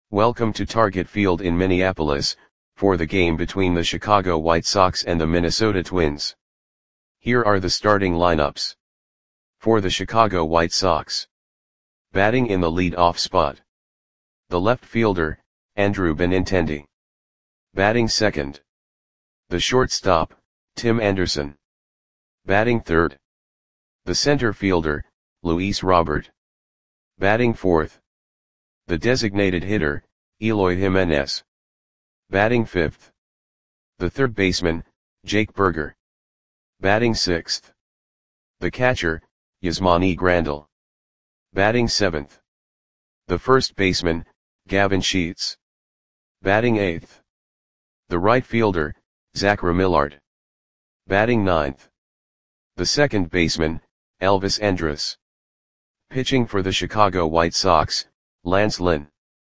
Welcome to Target Field in Minneapolis, for the game between the Chicago White Sox and the Minnesota Twins. Here are the starting lineups. For the Chicago White Sox. Batting in the lead-off spot. The left fielder, Andrew Benintendi. Batting second. The shortstop, Tim Anderson. Batting third. The center fielder, Luis Robert. Batting fourth. The designated hitter, Eloy Jimenez. Batting fifth. The third baseman, Jake Burger. Batting sixth. The catcher, Yasmani Grandal. Batting seventh. The first baseman, Gavin Sheets. Batting eighth. The right fielder, Zach Remillard. Batting ninth. The second baseman, Elvis Andrus. Pitching for the Chicago White Sox, Lance Lynn.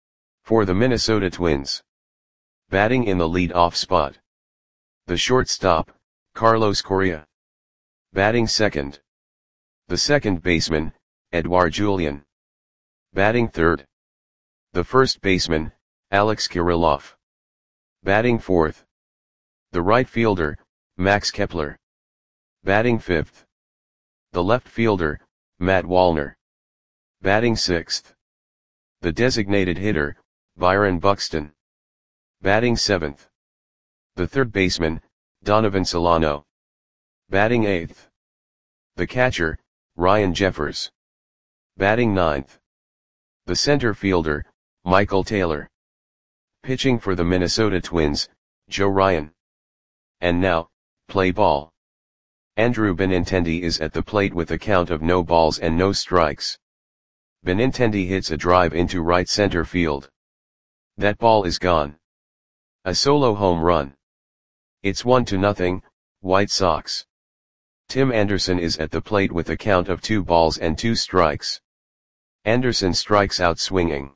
For the Minnesota Twins. Batting in the lead-off spot. The shortstop, Carlos Correa. Batting second. The second baseman, Edouard Julien. Batting third. The first baseman, Alex Kirilloff. Batting fourth. The right fielder, Max Kepler. Batting fifth. The left fielder, Matt Wallner. Batting sixth. The designated hitter, Byron Buxton. Batting seventh. The third baseman, Donovan Solano. Batting eighth. The catcher, Ryan Jeffers. Batting ninth. The center fielder, Michael Taylor. Pitching for the Minnesota Twins, Joe Ryan. And now, play ball. Andrew Benintendi is at the plate with a count of no balls and no strikes. Benintendi hits a drive into right center field. That ball is gone. A solo home run. It's 1-0, White Sox. Tim Anderson is at the plate with a count of 2 balls and 2 strikes. Anderson strikes out swinging.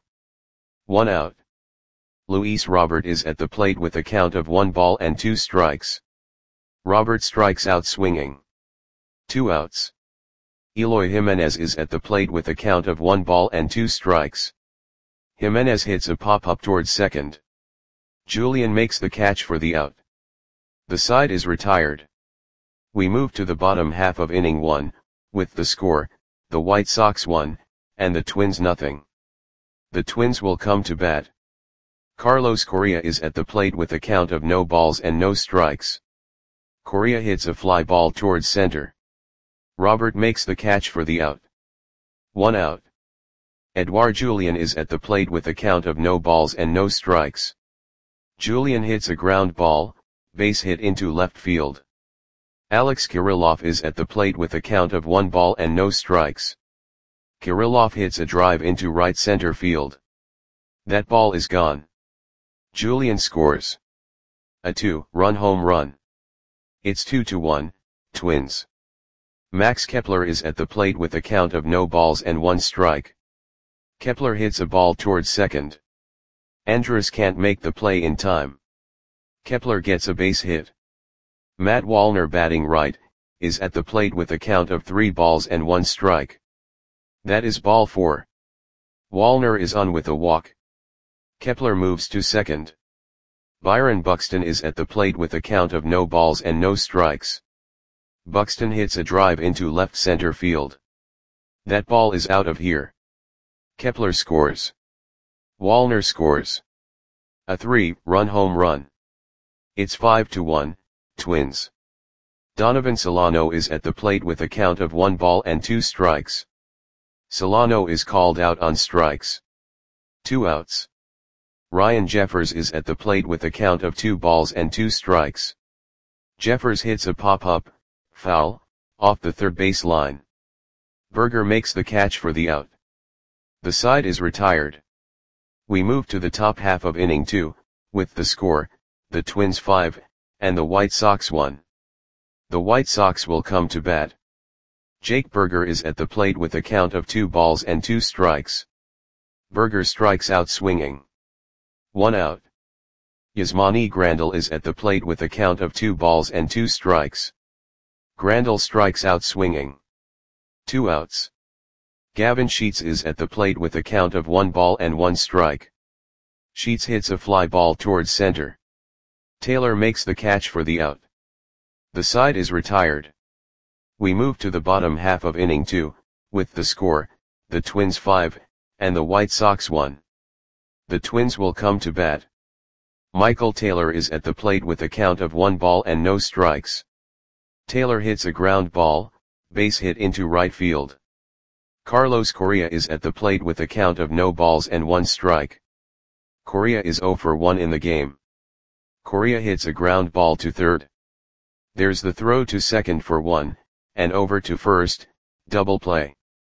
1 out. Luis Robert is at the plate with a count of 1 ball and 2 strikes. Robert strikes out swinging. 2 outs. Eloy Jimenez is at the plate with a count of 1 ball and 2 strikes. Jimenez hits a pop-up towards second. Julien makes the catch for the out. The side is retired. We move to the bottom half of inning 1, with the score, the White Sox 1, and the Twins nothing. The Twins will come to bat. Carlos Correa is at the plate with a count of no balls and no strikes. Correa hits a fly ball towards center. Robert makes the catch for the out. 1 out. Edouard Julien is at the plate with a count of no balls and no strikes. Julien hits a ground ball, base hit into left field. Alex Kirilloff is at the plate with a count of 1 ball and no strikes. Kirilloff hits a drive into right center field. That ball is gone. Julien scores a 2-run home run. It's 2-1, Twins. Max Kepler is at the plate with a count of no balls and 1 strike. Kepler hits a ball towards second. Andrus can't make the play in time. Kepler gets a base hit. Matt Wallner, batting right, is at the plate with a count of 3 balls and 1 strike. That is ball 4. Wallner is on with a walk. Kepler moves to second. Byron Buxton is at the plate with a count of no balls and no strikes. Buxton hits a drive into left center field. That ball is out of here. Kepler scores. Wallner scores a 3-run home run. It's 5-1, Twins. Donovan Solano is at the plate with a count of 1 ball and 2 strikes. Solano is called out on strikes. 2 outs. Ryan Jeffers is at the plate with a count of 2 balls and 2 strikes. Jeffers hits a pop-up, foul, off the third base line. Burger makes the catch for the out. The side is retired. We move to the top half of inning 2, with the score, the Twins 5, and the White Sox 1. The White Sox will come to bat. Jake Burger is at the plate with a count of 2 balls and 2 strikes. Burger strikes out swinging. 1 out. Yasmani Grandal is at the plate with a count of 2 balls and 2 strikes. Grandal strikes out swinging. 2 outs. Gavin Sheets is at the plate with a count of 1 ball and 1 strike. Sheets hits a fly ball towards center. Taylor makes the catch for the out. The side is retired. We move to the bottom half of inning 2, with the score, the Twins 5, and the White Sox 1. The Twins will come to bat. Michael Taylor is at the plate with a count of 1 ball and no strikes. Taylor hits a ground ball, base hit into right field. Carlos Correa is at the plate with a count of no balls and 1 strike. Correa is 0 for 1 in the game. Correa hits a ground ball to third. There's the throw to second for 1, and over to first, double play.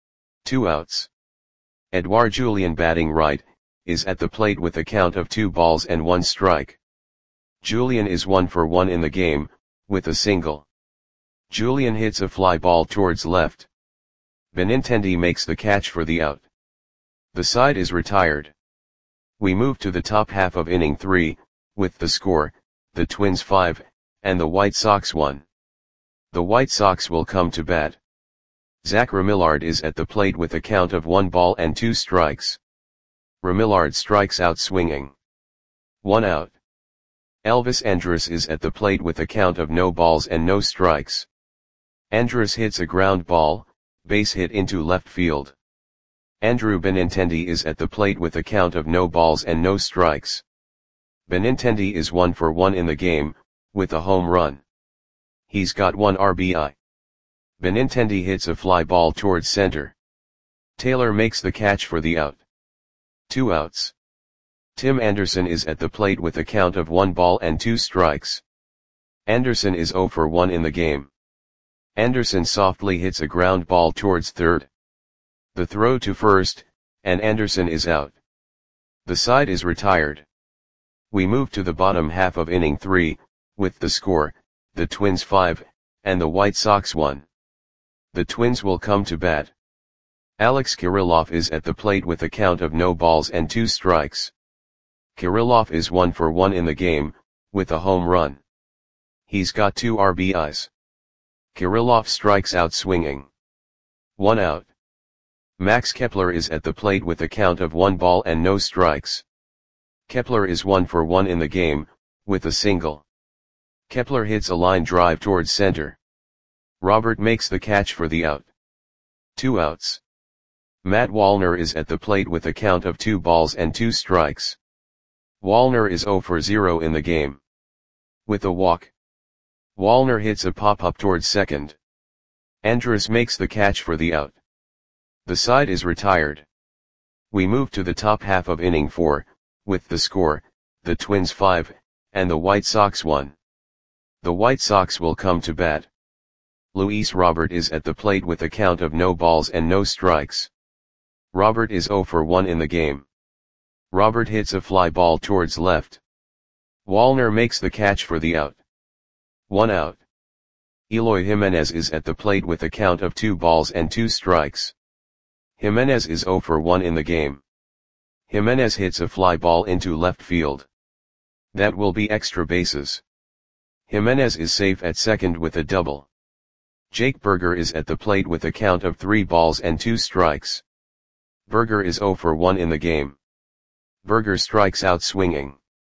2 outs. Edouard Julien, batting right, is at the plate with a count of 2 balls and 1 strike. Julien is 1 for 1 in the game, with a single. Julien hits a fly ball towards left. Benintendi makes the catch for the out. The side is retired. We move to the top half of inning 3, with the score, the Twins 5, and the White Sox 1. The White Sox will come to bat. Zach Remillard is at the plate with a count of 1 ball and 2 strikes. Remillard strikes out swinging. 1 out. Elvis Andrus is at the plate with a count of no balls and no strikes. Andrus hits a ground ball, base hit into left field. Andrew Benintendi is at the plate with a count of no balls and no strikes. Benintendi is 1 for 1 in the game, with a home run. He's got 1 RBI. Benintendi hits a fly ball towards center. Taylor makes the catch for the out. 2 outs. Tim Anderson is at the plate with a count of 1 ball and 2 strikes. Anderson is 0 for 1 in the game. Anderson softly hits a ground ball towards third. The throw to first, and Anderson is out. The side is retired. We move to the bottom half of inning 3, with the score, the Twins 5, and the White Sox 1. The Twins will come to bat. Alex Kirilloff is at the plate with a count of no balls and 2 strikes. Kirilloff is 1 for 1 in the game, with a home run. He's got 2 RBIs. Kirilloff strikes out swinging. 1 out. Max Kepler is at the plate with a count of 1 ball and no strikes. Kepler is 1 for 1 in the game, with a single. Kepler hits a line drive towards center. Robert makes the catch for the out. 2 outs. Matt Wallner is at the plate with a count of 2 balls and 2 strikes. Wallner is 0 for 0 in the game. With a walk. Wallner hits a pop-up towards second. Andrus makes the catch for the out. The side is retired. We move to the top half of inning 4, with the score, the Twins 5, and the White Sox 1. The White Sox will come to bat. Luis Robert is at the plate with a count of no balls and no strikes. Robert is 0 for 1 in the game. Robert hits a fly ball towards left. Wallner makes the catch for the out. 1 out. Eloy Jimenez is at the plate with a count of 2 balls and 2 strikes. Jimenez is 0 for 1 in the game. Jimenez hits a fly ball into left field. That will be extra bases. Jimenez is safe at second with a double. Jake Burger is at the plate with a count of 3 balls and 2 strikes. Burger is 0 for 1 in the game. Burger strikes out swinging.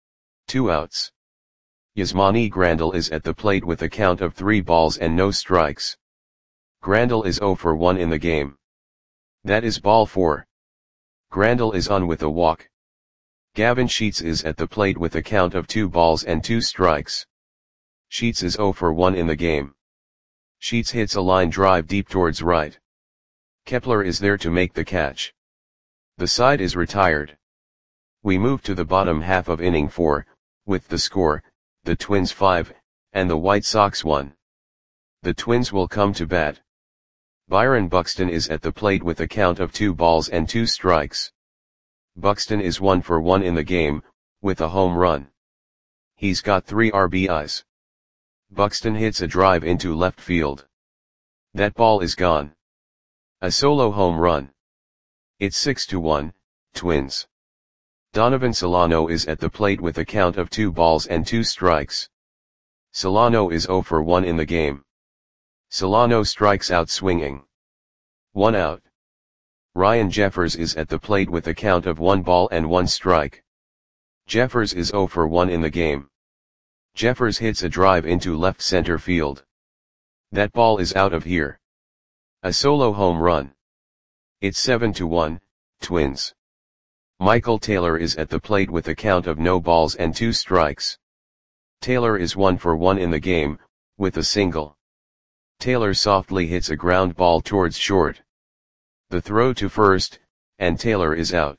2 outs. Yasmani Grandal is at the plate with a count of 3 balls and no strikes. Grandal is 0 for 1 in the game. That is ball 4. Grandal is on with a walk. Gavin Sheets is at the plate with a count of 2 balls and 2 strikes. Sheets is 0 for 1 in the game. Sheets hits a line drive deep towards right. Kepler is there to make the catch. The side is retired. We move to the bottom half of inning 4, with the score, the Twins 5, and the White Sox 1. The Twins will come to bat. Byron Buxton is at the plate with a count of 2 balls and 2 strikes. Buxton is 1 for 1 in the game, with a home run. He's got 3 RBIs. Buxton hits a drive into left field. That ball is gone. A solo home run. It's 6-1, Twins. Donovan Solano is at the plate with a count of 2 balls and 2 strikes. Solano is 0 for 1 in the game. Solano strikes out swinging. 1 out. Ryan Jeffers is at the plate with a count of 1 ball and 1 strike. Jeffers is 0 for 1 in the game. Jeffers hits a drive into left center field. That ball is out of here. A solo home run. It's 7-1, Twins. Michael Taylor is at the plate with a count of no balls and 2 strikes. Taylor is 1 for 1 in the game, with a single. Taylor softly hits a ground ball towards short. The throw to first, and Taylor is out.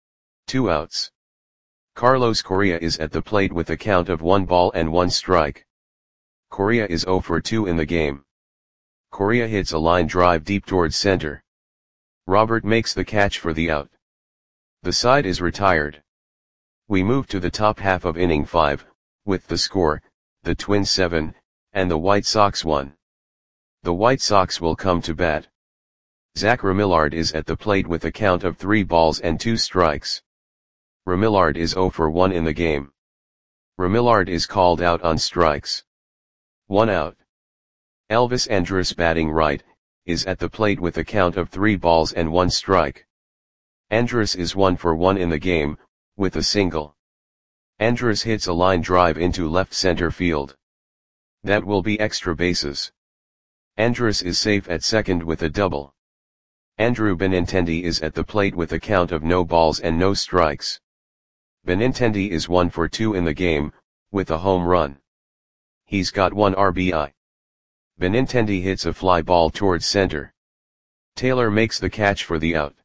2 outs. Carlos Correa is at the plate with a count of 1 ball and 1 strike. Correa is 0 for 2 in the game. Correa hits a line drive deep towards center. Robert makes the catch for the out. The side is retired. We move to the top half of inning 5, with the score, the Twins 7, and the White Sox 1. The White Sox will come to bat. Zach Remillard is at the plate with a count of 3 balls and 2 strikes. Remillard is 0 for 1 in the game. Remillard is called out on strikes. 1 out. Elvis Andrus, batting right, is at the plate with a count of 3 balls and 1 strike. Andrus is 1 for 1 in the game, with a single. Andrus hits a line drive into left center field. That will be extra bases. Andrus is safe at second with a double. Andrew Benintendi is at the plate with a count of no balls and no strikes. Benintendi is 1 for 2 in the game, with a home run. He's got 1 RBI. Benintendi hits a fly ball towards center. Taylor makes the catch for the out.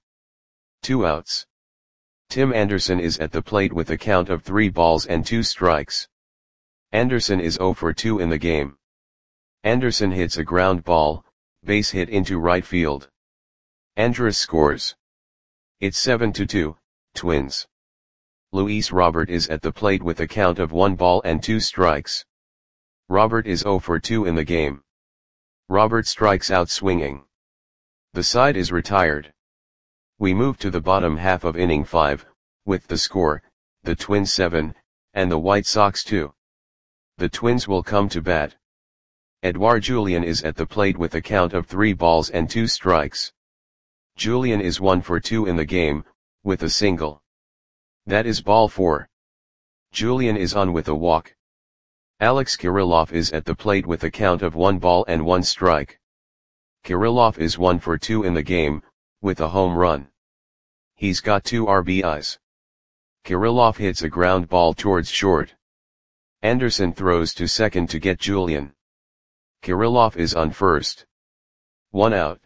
2 outs. Tim Anderson is at the plate with a count of 3 balls and 2 strikes. Anderson is 0 for 2 in the game. Anderson hits a ground ball, base hit into right field. Andrus scores. It's 7-2, Twins. Luis Robert is at the plate with a count of 1 ball and 2 strikes. Robert is 0 for 2 in the game. Robert strikes out swinging. The side is retired. We move to the bottom half of inning 5, with the score, the Twins 7, and the White Sox 2. The Twins will come to bat. Edouard Julien is at the plate with a count of 3 balls and 2 strikes. Julien is 1 for 2 in the game, with a single. That is ball 4. Julien is on with a walk. Alex Kirilloff is at the plate with a count of 1 ball and 1 strike. Kirilloff is 1 for 2 in the game, with a home run. He's got 2 RBIs. Kirilloff hits a ground ball towards short. Anderson throws to second to get Julien. Kirilloff is on first. 1 out.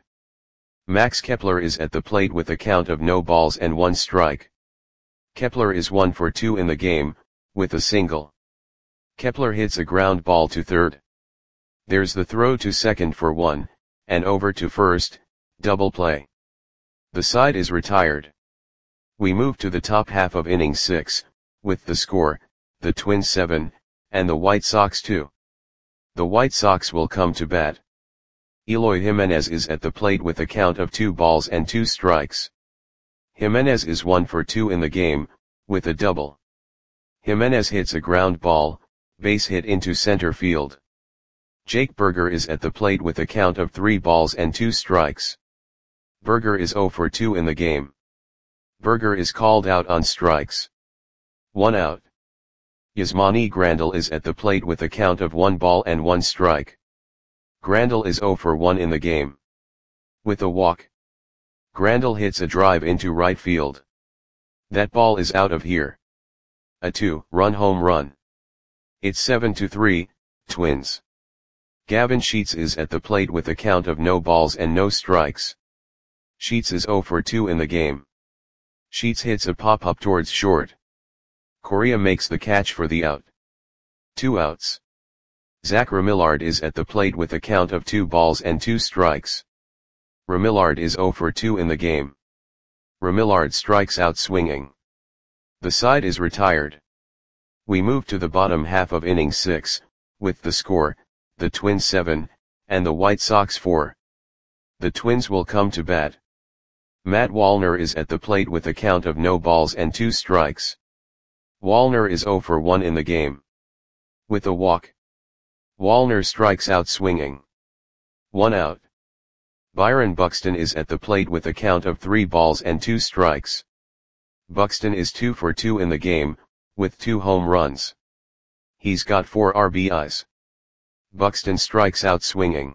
Max Kepler is at the plate with a count of no balls and 1 strike. Kepler is 1 for 2 in the game, with a single. Kepler hits a ground ball to third. There's the throw to second for 1, and over to first, double play. The side is retired. We move to the top half of inning 6, with the score, the Twins 7, and the White Sox 2. The White Sox will come to bat. Eloy Jimenez is at the plate with a count of 2 balls and 2 strikes. Jimenez is 1 for 2 in the game, with a double. Jimenez hits a ground ball, base hit into center field. Jake Burger is at the plate with a count of 3 balls and 2 strikes. Burger is 0 for 2 in the game. Burger is called out on strikes. 1 out. Yasmani Grandal is at the plate with a count of 1 ball and 1 strike. Grandal is 0 for 1 in the game. With a walk. Grandal hits a drive into right field. That ball is out of here. A 2-run home run. It's 7-3, Twins. Gavin Sheets is at the plate with a count of no balls and no strikes. Sheets is 0 for 2 in the game. Sheets hits a pop-up towards short. Correa makes the catch for the out. 2 outs. Zach Remillard is at the plate with a count of 2 balls and 2 strikes. Remillard is 0 for 2 in the game. Remillard strikes out swinging. The side is retired. We move to the bottom half of inning 6, with the score, the Twins 7, and the White Sox 4. The Twins will come to bat. Matt Wallner is at the plate with a count of no balls and 2 strikes. Wallner is 0 for 1 in the game. With a walk. Wallner strikes out swinging. 1 out. Byron Buxton is at the plate with a count of 3 balls and 2 strikes. Buxton is 2 for 2 in the game, with 2 home runs. He's got 4 RBIs. Buxton strikes out swinging.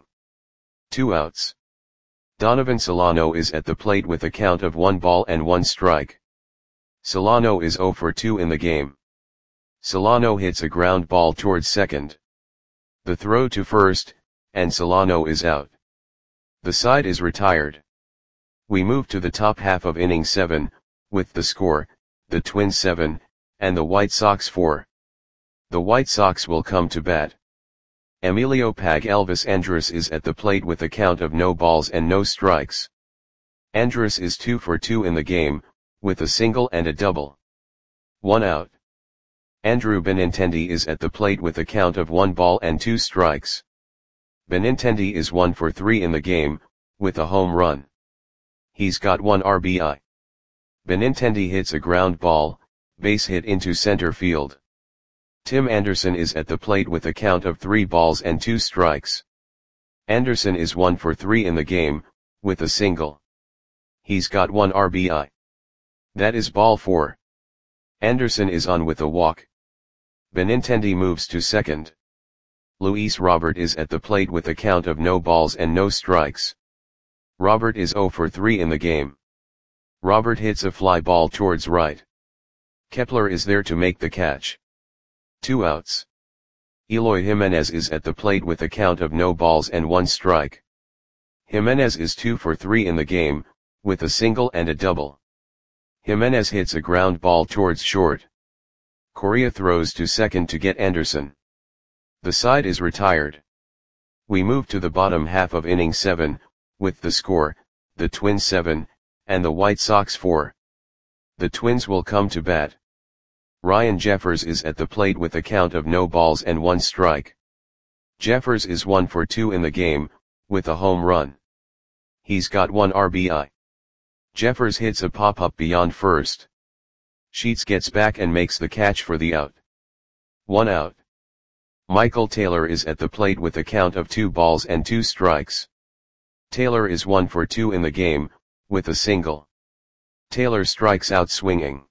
2 outs. Donovan Solano is at the plate with a count of 1 ball and 1 strike. Solano is 0 for 2 in the game. Solano hits a ground ball towards second. The throw to first, and Solano is out. The side is retired. We move to the top half of inning 7, with the score, the Twins 7, and the White Sox 4. The White Sox will come to bat. Emilio Pag Elvis Andrus is at the plate with a count of no balls and no strikes. Andrus is 2 for 2 in the game, with a single and a double. 1 out. Andrew Benintendi is at the plate with a count of 1 ball and 2 strikes. Benintendi is 1 for 3 in the game, with a home run. He's got 1 RBI. Benintendi hits a ground ball, base hit into center field. Tim Anderson is at the plate with a count of 3 balls and 2 strikes. Anderson is 1 for 3 in the game, with a single. He's got 1 RBI. That is ball 4. Anderson is on with a walk. Benintendi moves to second. Luis Robert is at the plate with a count of no balls and no strikes. Robert is 0 for 3 in the game. Robert hits a fly ball towards right. Kepler is there to make the catch. 2 outs. Eloy Jimenez is at the plate with a count of no balls and 1 strike. Jimenez is 2 for 3 in the game, with a single and a double. Jimenez hits a ground ball towards short. Correa throws to second to get Anderson. The side is retired. We move to the bottom half of inning 7, with the score, the Twins 7, and the White Sox 4. The Twins will come to bat. Ryan Jeffers is at the plate with a count of no balls and 1 strike. Jeffers is 1 for 2 in the game, with a home run. He's got 1 RBI. Jeffers hits a pop-up beyond first. Sheets gets back and makes the catch for the out. 1 out. Michael Taylor is at the plate with a count of 2 balls and 2 strikes. Taylor is 1 for 2 in the game, with a single. Taylor strikes out swinging.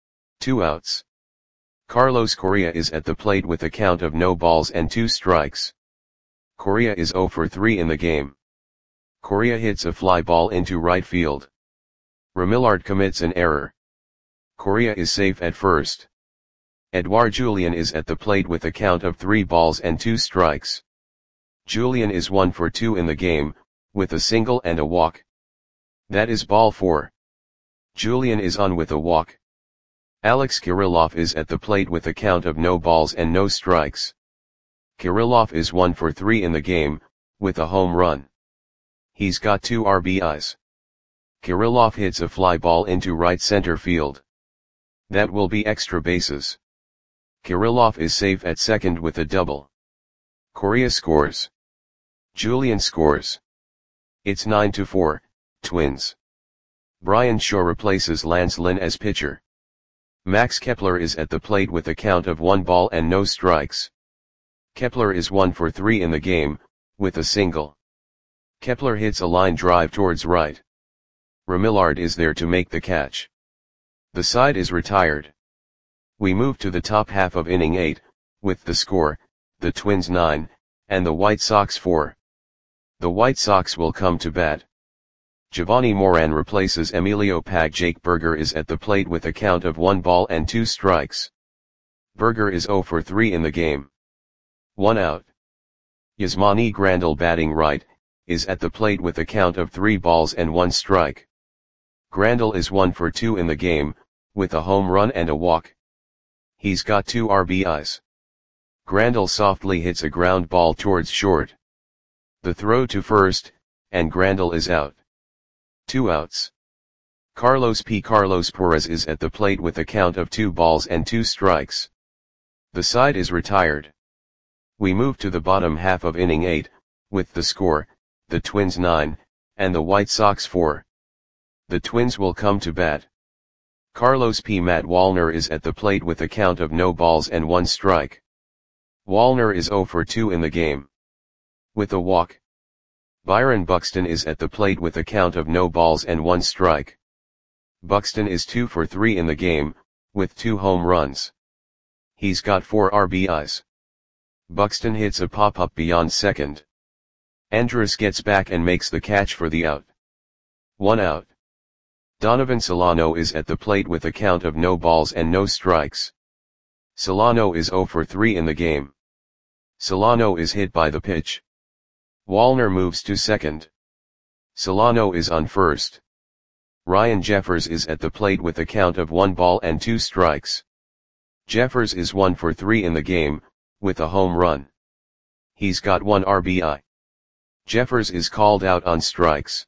2 outs. Carlos Correa is at the plate with a count of no balls and 2 strikes. Correa is 0 for 3 in the game. Correa hits a fly ball into right field. Remillard commits an error. Correa is safe at first. Edouard Julien is at the plate with a count of 3 balls and 2 strikes. Julien is 1 for 2 in the game, with a single and a walk. That is ball 4. Julien is on with a walk. Alex Kirilloff is at the plate with a count of no balls and no strikes. Kirilloff is 1 for 3 in the game, with a home run. He's got 2 RBIs. Kirilloff hits a fly ball into right center field. That will be extra bases. Kirilloff is safe at second with a double. Correa scores. Julien scores. It's 9-4, Twins. Brian Shaw replaces Lance Lynn as pitcher. Max Kepler is at the plate with a count of 1 ball and no strikes. Kepler is 1 for 3 in the game, with a single. Kepler hits a line drive towards right. Remillard is there to make the catch. The side is retired. We move to the top half of inning 8, with the score, the Twins 9, and the White Sox 4. The White Sox will come to bat. Giovanni Moran replaces Emilio Pag. Jake Burger is at the plate with a count of 1 ball and 2 strikes. Burger is 0 for 3 in the game. 1 out. Yasmani Grandal, batting right, is at the plate with a count of 3 balls and 1 strike. Grandal is 1 for 2 in the game, with a home run and a walk. He's got 2 RBIs. Grandal softly hits a ground ball towards short. The throw to first, and Grandal is out. 2 outs. Carlos Perez is at the plate with a count of 2 balls and 2 strikes. The side is retired. We move to the bottom half of inning 8, with the score, the Twins 9, and the White Sox 4. The Twins will come to bat. Matt Wallner is at the plate with a count of no balls and 1 strike. Wallner is 0 for 2 in the game. With a walk. Byron Buxton is at the plate with a count of no balls and 1 strike. Buxton is 2 for 3 in the game, with 2 home runs. He's got 4 RBIs. Buxton hits a pop-up beyond second. Andrus gets back and makes the catch for the out. 1 out. Donovan Solano is at the plate with a count of no balls and no strikes. Solano is 0 for 3 in the game. Solano is hit by the pitch. Wallner moves to second. Solano is on first. Ryan Jeffers is at the plate with a count of 1 ball and 2 strikes. Jeffers is 1 for 3 in the game, with a home run. He's got 1 RBI. Jeffers is called out on strikes.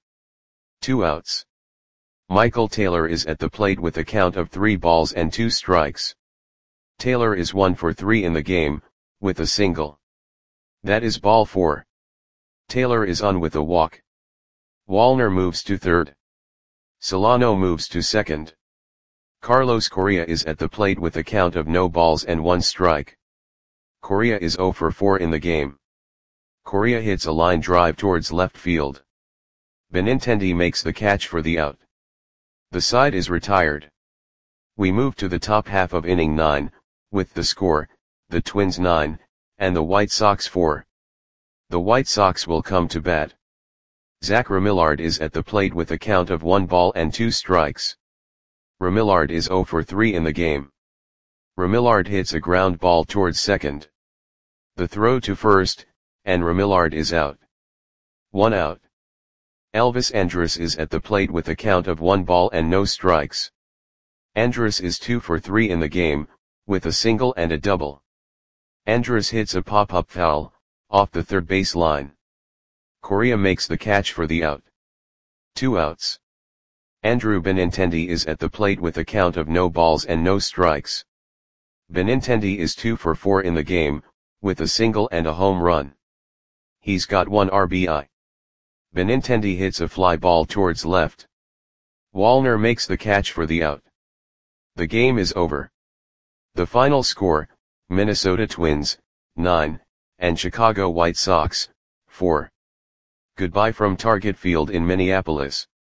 2 outs. Michael Taylor is at the plate with a count of 3 balls and 2 strikes. Taylor is 1 for 3 in the game, with a single. That is ball 4. Taylor is on with a walk. Wallner moves to third. Solano moves to second. Carlos Correa is at the plate with a count of no balls and 1 strike. Correa is 0 for 4 in the game. Correa hits a line drive towards left field. Benintendi makes the catch for the out. The side is retired. We move to the top half of inning 9, with the score, the Twins 9, and the White Sox 4. The White Sox will come to bat. Zach Remillard is at the plate with a count of 1 ball and 2 strikes. Remillard is 0 for 3 in the game. Remillard hits a ground ball towards second. The throw to first, and Remillard is out. 1 out. Elvis Andrus is at the plate with a count of 1 ball and no strikes. Andrus is 2 for 3 in the game, with a single and a double. Andrus hits a pop-up foul, off the third base line. Correa makes the catch for the out. 2 outs. Andrew Benintendi is at the plate with a count of no balls and no strikes. Benintendi is 2 for 4 in the game, with a single and a home run. He's got 1 RBI. Benintendi hits a fly ball towards left. Wallner makes the catch for the out. The game is over. The final score, Minnesota Twins, 9, and Chicago White Sox, 4. Goodbye from Target Field in Minneapolis.